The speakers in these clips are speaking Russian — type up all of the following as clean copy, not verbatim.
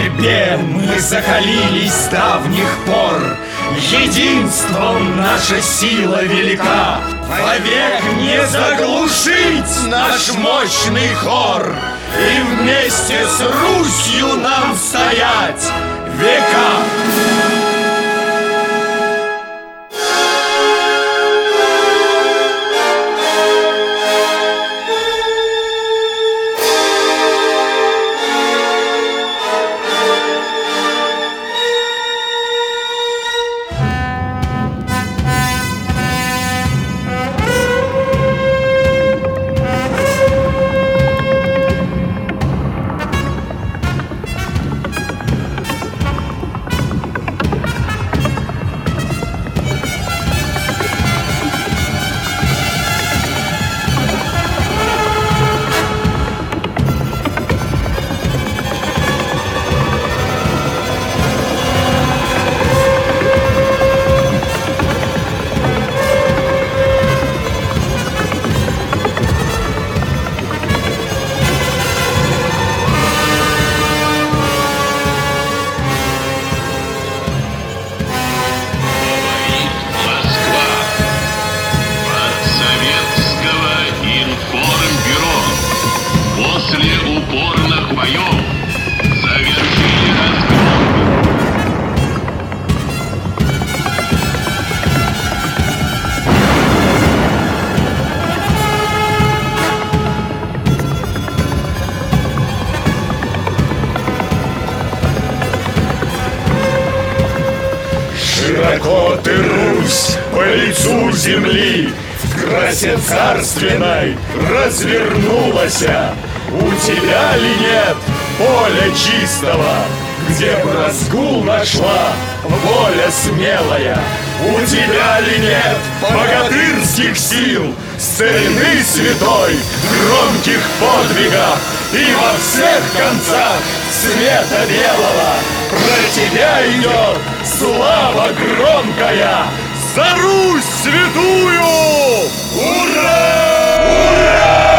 борьбе мы закалились с давних пор. Единством наша сила велика, вовек не заглушить наш мощный хор. И вместе с Русью нам стоять века. Широко ты, Русь, по лицу земли в красе царственной развернулась. У тебя ли нет поля чистого, где б разгул нашла воля смелая? У тебя ли нет богатырских сил, старины святой, громких подвигов? И во всех концах света белого про тебя идет слава громкая за Русь святую! Ура! Ура!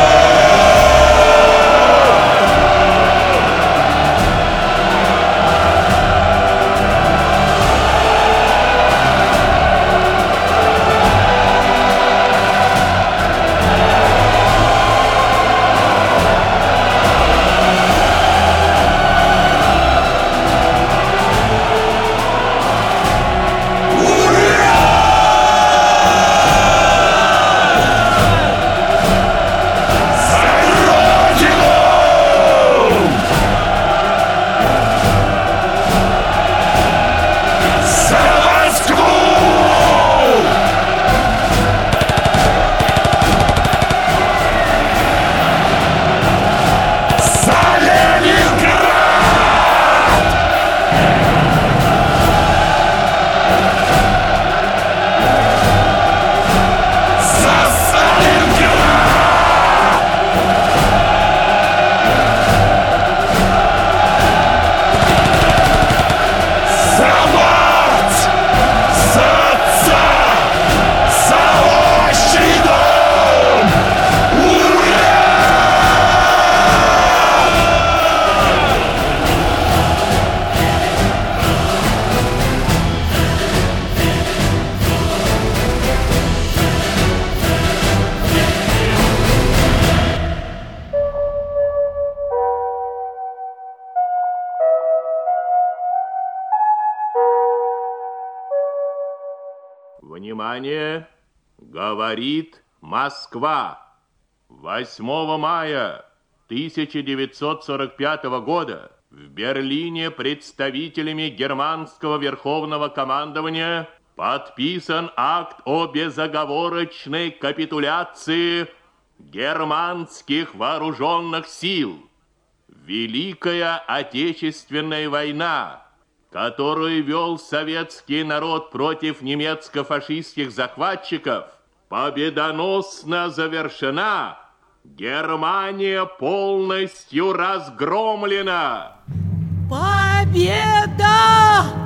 Внимание! Говорит Москва. 8 мая 1945 года в Берлине представителями германского верховного командования подписан акт о безоговорочной капитуляции германских вооруженных сил. Великая Отечественная война, которую вел советский народ против немецко-фашистских захватчиков, победоносно завершена. Германия полностью разгромлена. Победа!